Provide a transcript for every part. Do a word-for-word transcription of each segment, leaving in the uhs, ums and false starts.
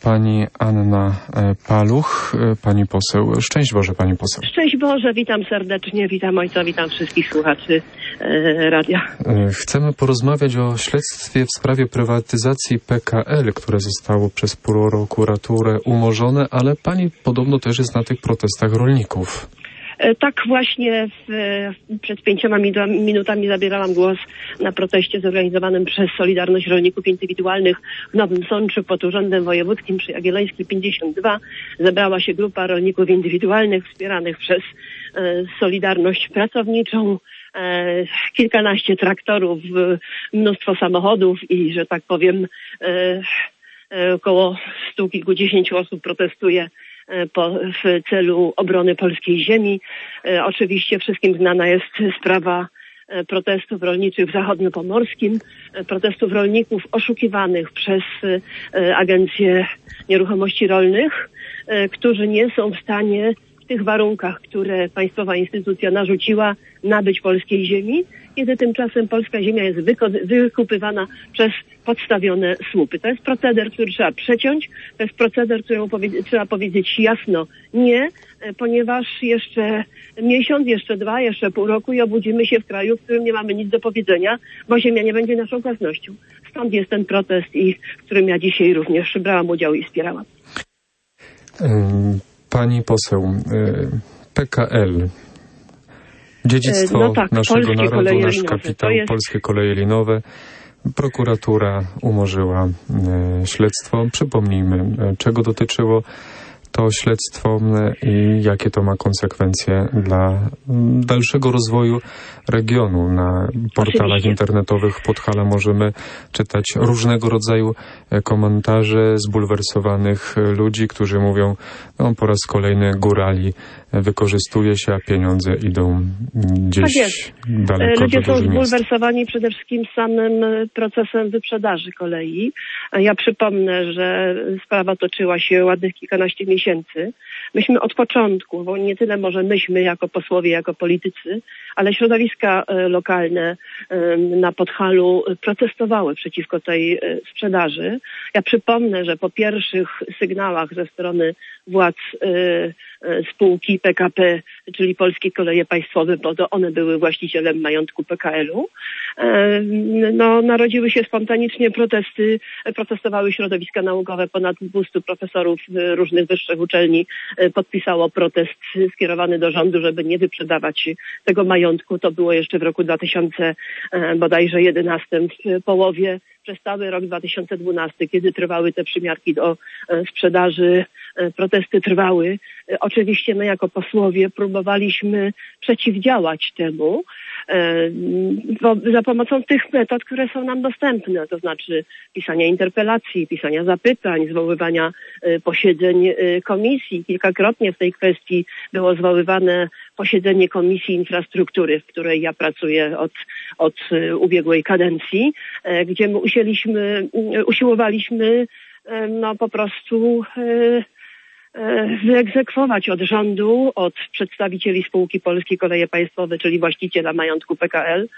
Pani Anna Paluch, pani poseł. Szczęść Boże, pani poseł. Szczęść Boże, witam serdecznie, witam ojca, witam wszystkich słuchaczy e, radia. Chcemy porozmawiać o śledztwie w sprawie prywatyzacji P K L, które zostało przez prokuraturę umorzone, ale pani podobno też jest na tych protestach rolników. Tak właśnie w, przed pięcioma minutami zabierałam głos na proteście zorganizowanym przez Solidarność Rolników Indywidualnych w Nowym Sączu pod Urzędem Wojewódzkim przy Jagiellońskiej pięćdziesiąt dwa. Zebrała się grupa rolników indywidualnych wspieranych przez e, Solidarność Pracowniczą, e, kilkanaście traktorów, mnóstwo samochodów i, że tak powiem, e, e, około stu kilkudziesięciu osób protestuje Po, w celu obrony polskiej ziemi. E, oczywiście wszystkim znana jest sprawa e, protestów rolniczych w zachodniopomorskim, e, protestów rolników oszukiwanych przez e, Agencję Nieruchomości Rolnych, e, którzy nie są w stanie w tych warunkach, które państwowa instytucja narzuciła, nabyć polskiej ziemi, kiedy tymczasem polska ziemia jest wyko- wykupywana przez podstawione słupy. To jest proceder, który trzeba przeciąć, to jest proceder, któremu powie- trzeba powiedzieć jasno nie, ponieważ jeszcze miesiąc, jeszcze dwa, jeszcze pół roku i obudzimy się w kraju, w którym nie mamy nic do powiedzenia, bo ziemia nie będzie naszą własnością. Stąd jest ten protest, i w którym ja dzisiaj również brałam udział i wspierałam. Pani poseł, P K L, dziedzictwo no tak, naszego narodu, nasz linowe. kapitał, jest... polskie koleje linowe. Prokuratura umorzyła e, śledztwo. Przypomnijmy, e, czego dotyczyło to śledztwo e, i jakie to ma konsekwencje dla m, dalszego rozwoju regionu. Na portalach Oczywiście. internetowych Podhala możemy czytać różnego rodzaju e, komentarze zbulwersowanych e, ludzi, którzy mówią, no po raz kolejny górali wykorzystuje się, a pieniądze idą gdzieś tak jest. daleko. Ludzie są zbulwersowani zbulwersowani przede wszystkim samym procesem wyprzedaży kolei. Ja przypomnę, że sprawa toczyła się ładnych kilkanaście miesięcy. Myśmy od początku, bo nie tyle może myśmy jako posłowie, jako politycy, ale środowiska lokalne na Podhalu protestowały przeciwko tej sprzedaży. Ja przypomnę, że po pierwszych sygnałach ze strony władz spółki P K P, czyli Polskie Koleje Państwowe, bo to one były właścicielem majątku P K L-u, no, narodziły się spontanicznie protesty, protestowały środowiska naukowe, ponad dwustu profesorów różnych wyższych uczelni podpisało protest skierowany do rządu, żeby nie wyprzedawać tego majątku. To było jeszcze w roku dwa tysiące bodajże jedenastym, w połowie, przez cały rok dwa tysiące dwunasty, kiedy trwały te przymiarki do sprzedaży, protesty trwały. Oczywiście my jako posłowie próbowaliśmy przeciwdziałać temu za pomocą tych metod, które są nam dostępne, to znaczy pisania interpelacji, pisania zapytań, zwoływania posiedzeń komisji. Kilkakrotnie w tej kwestii było zwoływane posiedzenie Komisji Infrastruktury, w której ja pracuję od, od ubiegłej kadencji, gdzie my usieliśmy, usiłowaliśmy no po prostu wyegzekwować od rządu, od przedstawicieli spółki Polskie Koleje Państwowe, czyli właściciela majątku P K L,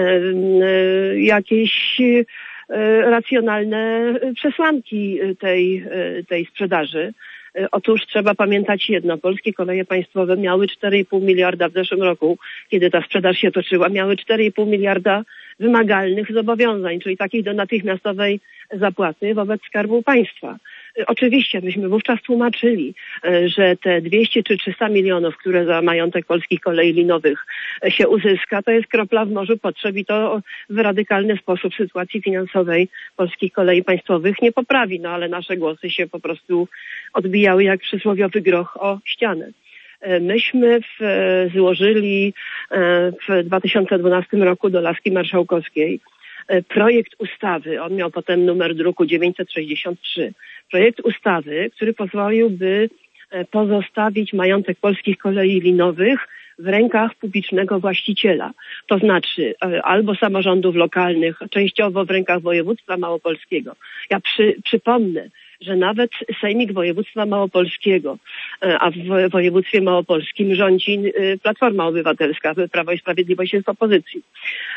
jakieś racjonalne przesłanki tej, tej sprzedaży. Otóż trzeba pamiętać jedno, Polskie Koleje Państwowe miały cztery i pół miliarda w zeszłym roku, kiedy ta sprzedaż się toczyła, miały cztery i pół miliarda wymagalnych zobowiązań, czyli takich do natychmiastowej zapłaty wobec Skarbu Państwa. Oczywiście myśmy wówczas tłumaczyli, że te dwieście czy trzysta milionów, które za majątek Polskich Kolei Linowych się uzyska, to jest kropla w morzu potrzeb i to w radykalny sposób sytuacji finansowej Polskich Kolei Państwowych nie poprawi. No ale nasze głosy się po prostu odbijały jak przysłowiowy groch o ścianę. Myśmy w, złożyli w dwa tysiące dwunastym roku do Laski Marszałkowskiej projekt ustawy, on miał potem numer druku dziewięćset sześćdziesiąt trzy, projekt ustawy, który pozwoliłby pozostawić majątek Polskich Kolei Linowych w rękach publicznego właściciela. To znaczy albo samorządów lokalnych, częściowo w rękach województwa małopolskiego. Ja przy, przypomnę, że nawet Sejmik Województwa Małopolskiego, a w województwie małopolskim rządzi Platforma Obywatelska, Prawo i Sprawiedliwość jest w opozycji.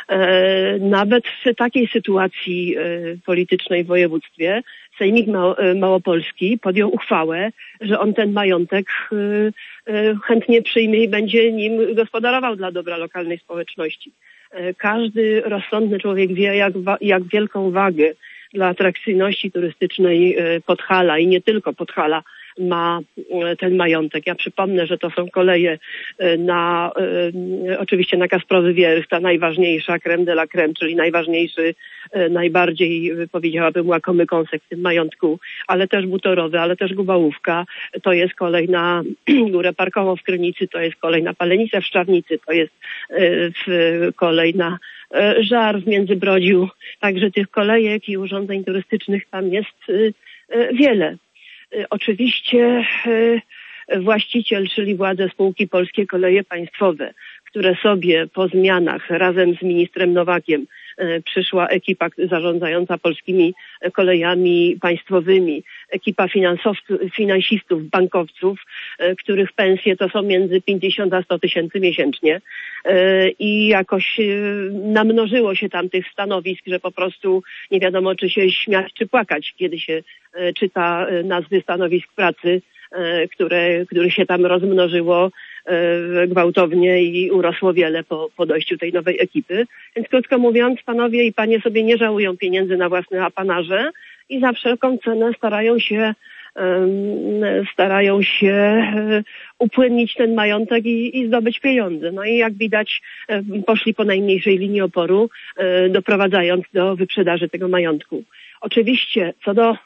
Nawet w takiej sytuacji politycznej w województwie Sejmik Małopolski podjął uchwałę, że on ten majątek chętnie przyjmie i będzie nim gospodarował dla dobra lokalnej społeczności. Każdy rozsądny człowiek wie, jak, jak wielką wagę dla atrakcyjności turystycznej Podhala i nie tylko Podhala ma ten majątek. Ja przypomnę, że to są koleje na, oczywiście na Kasprowy Wierch, ta najważniejsza crème de la crème, czyli najważniejszy, najbardziej, powiedziałabym, łakomy kąsek w tym majątku, ale też Butorowy, ale też Gubałówka. To jest kolej na Górę Parkową w Krynicy, to jest kolej na Palenicę w Szczawnicy, to jest kolej na Żar w Międzybrodziu. Także tych kolejek i urządzeń turystycznych tam jest wiele. Oczywiście właściciel, czyli władze spółki Polskie Koleje Państwowe, które sobie po zmianach razem z ministrem Nowakiem przyszła ekipa zarządzająca polskimi kolejami państwowymi, ekipa finansistów, bankowców, których pensje to są między pięćdziesiąt a sto tysięcy miesięcznie i jakoś namnożyło się tam tych stanowisk, że po prostu nie wiadomo, czy się śmiać, czy płakać, kiedy się czyta nazwy stanowisk pracy, które, które się tam rozmnożyło gwałtownie i urosło wiele po, po dojściu tej nowej ekipy. Więc krótko mówiąc, panowie i panie sobie nie żałują pieniędzy na własne apanarze i za wszelką cenę starają się starają się upłynnić ten majątek i, i zdobyć pieniądze. No i jak widać poszli po najmniejszej linii oporu, doprowadzając do wyprzedaży tego majątku. Oczywiście co do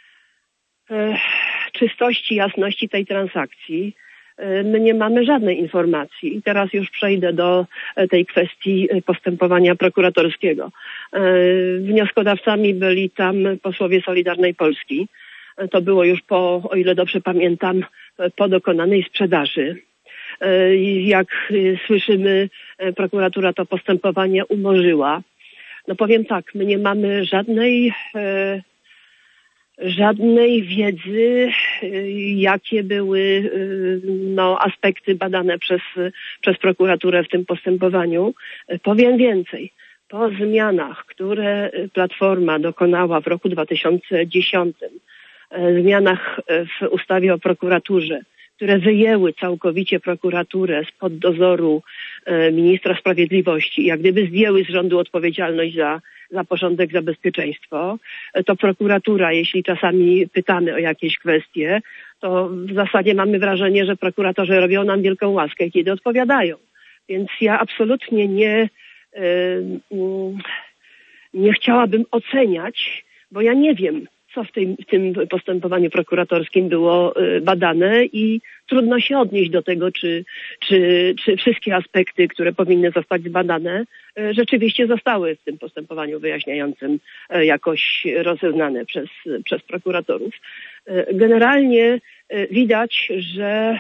czystości, jasności tej transakcji, my nie mamy żadnej informacji. I teraz już przejdę do tej kwestii postępowania prokuratorskiego. Wnioskodawcami byli tam posłowie Solidarnej Polski. To było już po, o ile dobrze pamiętam, po dokonanej sprzedaży. Jak słyszymy, prokuratura to postępowanie umorzyła. No powiem tak, my nie mamy żadnej żadnej wiedzy, jakie były no, aspekty badane przez, przez prokuraturę w tym postępowaniu. Powiem więcej. Po zmianach, które Platforma dokonała w roku dwa tysiące dziesiątym, zmianach w ustawie o prokuraturze, które wyjęły całkowicie prokuraturę spod dozoru ministra sprawiedliwości i jak gdyby zdjęły z rządu odpowiedzialność za, za porządek, za bezpieczeństwo, to prokuratura, jeśli czasami pytamy o jakieś kwestie, to w zasadzie mamy wrażenie, że prokuratorzy robią nam wielką łaskę, kiedy odpowiadają. Więc ja absolutnie nie, nie chciałabym oceniać, bo ja nie wiem, co w tym, w tym postępowaniu prokuratorskim było badane i trudno się odnieść do tego, czy, czy, czy wszystkie aspekty, które powinny zostać zbadane, rzeczywiście zostały w tym postępowaniu wyjaśniającym jakoś rozeznane przez, przez prokuratorów. Generalnie widać, że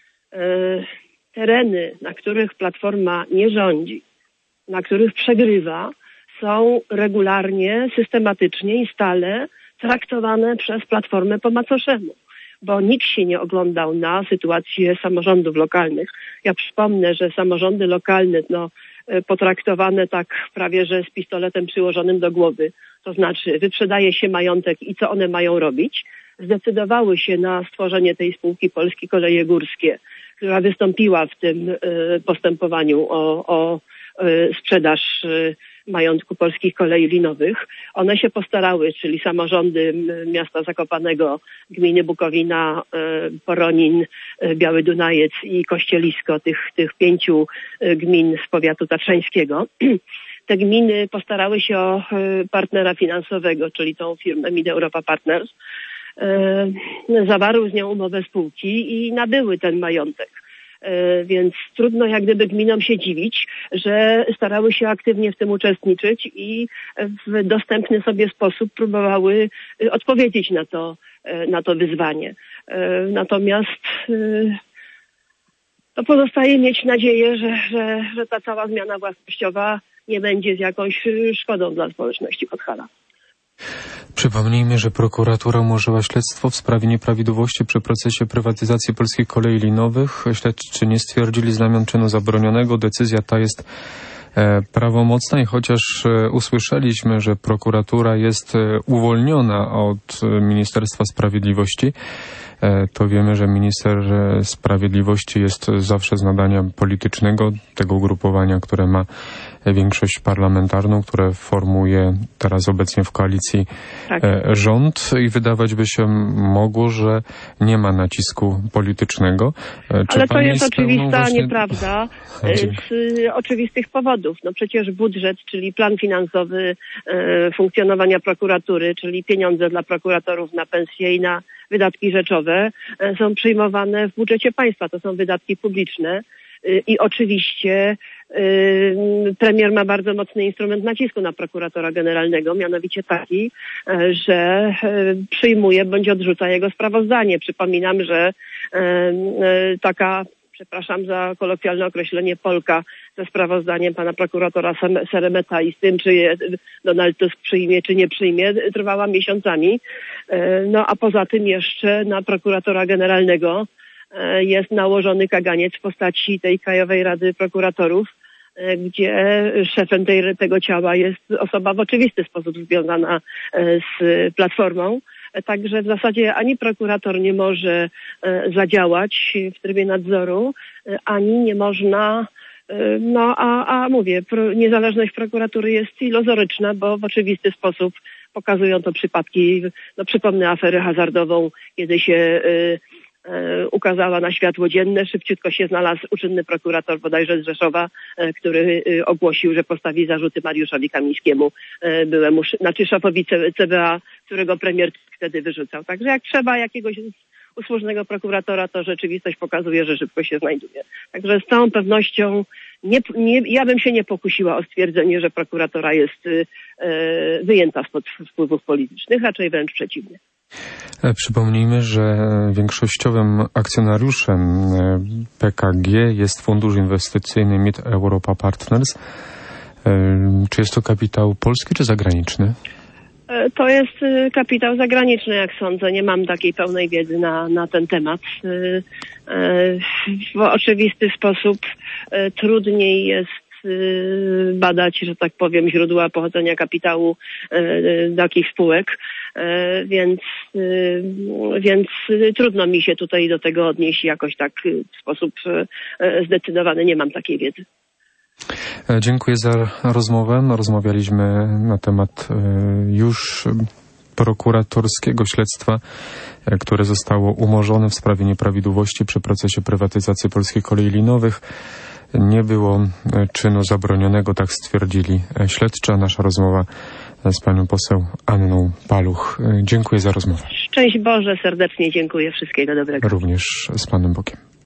tereny, na których Platforma nie rządzi, na których przegrywa, są regularnie, systematycznie i stale traktowane przez Platformę po macoszemu, bo nikt się nie oglądał na sytuację samorządów lokalnych. Ja przypomnę, że samorządy lokalne, no, potraktowane tak prawie, że z pistoletem przyłożonym do głowy, to znaczy wyprzedaje się majątek i co one mają robić, zdecydowały się na stworzenie tej spółki Polskie Koleje Górskie, która wystąpiła w tym postępowaniu o, o sprzedaż majątku Polskich Kolei Linowych. One się postarały, czyli samorządy miasta Zakopanego, gminy Bukowina, Poronin, Biały Dunajec i Kościelisko, tych, tych pięciu gmin z powiatu tatrzańskiego. Te gminy postarały się o partnera finansowego, czyli tą firmę Mid Europa Partners. Zawarły z nią umowę spółki i nabyły ten majątek. Więc trudno jak gdyby gminom się dziwić, że starały się aktywnie w tym uczestniczyć i w dostępny sobie sposób próbowały odpowiedzieć na to, na to wyzwanie. Natomiast to pozostaje mieć nadzieję, że, że, że ta cała zmiana własnościowa nie będzie z jakąś szkodą dla społeczności Podhala. Przypomnijmy, że prokuratura umorzyła śledztwo w sprawie nieprawidłowości przy procesie prywatyzacji Polskich Kolei Linowych. Śledczy nie stwierdzili znamion czynu zabronionego. Decyzja ta jest prawomocna i chociaż usłyszeliśmy, że prokuratura jest uwolniona od Ministerstwa Sprawiedliwości, to wiemy, że minister sprawiedliwości jest zawsze z nadania politycznego, tego ugrupowania, które ma większość parlamentarną, które formuje teraz obecnie w koalicji tak. rząd i wydawać by się mogło, że nie ma nacisku politycznego. Czy Ale to jest oczywista właśnie... nieprawda z oczywistych powodów. No przecież budżet, czyli plan finansowy funkcjonowania prokuratury, czyli pieniądze dla prokuratorów na pensje i na wydatki rzeczowe są przyjmowane w budżecie państwa. To są wydatki publiczne i oczywiście premier ma bardzo mocny instrument nacisku na prokuratora generalnego, mianowicie taki, że przyjmuje bądź odrzuca jego sprawozdanie. Przypominam, że taka, przepraszam za kolokwialne określenie, Polka ze sprawozdaniem pana prokuratora Seremeta i z tym, czy je Donald Tusk przyjmie, czy nie przyjmie, trwała miesiącami. No a poza tym jeszcze na prokuratora generalnego jest nałożony kaganiec w postaci tej Krajowej Rady Prokuratorów, gdzie szefem tej, tego ciała jest osoba w oczywisty sposób związana z Platformą. Także w zasadzie ani prokurator nie może zadziałać w trybie nadzoru, ani nie można, no a, a mówię, pro, niezależność prokuratury jest iluzoryczna, bo w oczywisty sposób pokazują to przypadki, no przypomnę aferę hazardową, kiedy się y, ukazała na światło dzienne. Szybciutko się znalazł uczynny prokurator bodajże z Rzeszowa, który ogłosił, że postawi zarzuty Mariuszowi Kamińskiemu, byłemu, znaczy szefowi C B A, którego premier wtedy wyrzucał. Także jak trzeba jakiegoś usłużnego prokuratora, to rzeczywistość pokazuje, że szybko się znajduje. Także z całą pewnością nie, nie, ja bym się nie pokusiła o stwierdzenie, że prokuratora jest e, wyjęta spod wpływów politycznych, raczej wręcz przeciwnie. Przypomnijmy, że większościowym akcjonariuszem P K G jest fundusz inwestycyjny Mid Europa Partners. Czy jest to kapitał polski czy zagraniczny? To jest kapitał zagraniczny, jak sądzę. Nie mam takiej pełnej wiedzy na, na ten temat. W oczywisty sposób trudniej jest badać, że tak powiem, źródła pochodzenia kapitału takich spółek, więc, więc trudno mi się tutaj do tego odnieść jakoś tak w sposób zdecydowany. Nie mam takiej wiedzy. Dziękuję za rozmowę. Rozmawialiśmy na temat już prokuratorskiego śledztwa, które zostało umorzone w sprawie nieprawidłowości przy procesie prywatyzacji Polskich Kolei Linowych. Nie było czynu zabronionego, tak stwierdzili śledczy. Nasza rozmowa z panią poseł Anną Paluch. Dziękuję za rozmowę. Szczęść Boże, serdecznie dziękuję. Wszystkiego dobrego. Również z Panem Bogiem.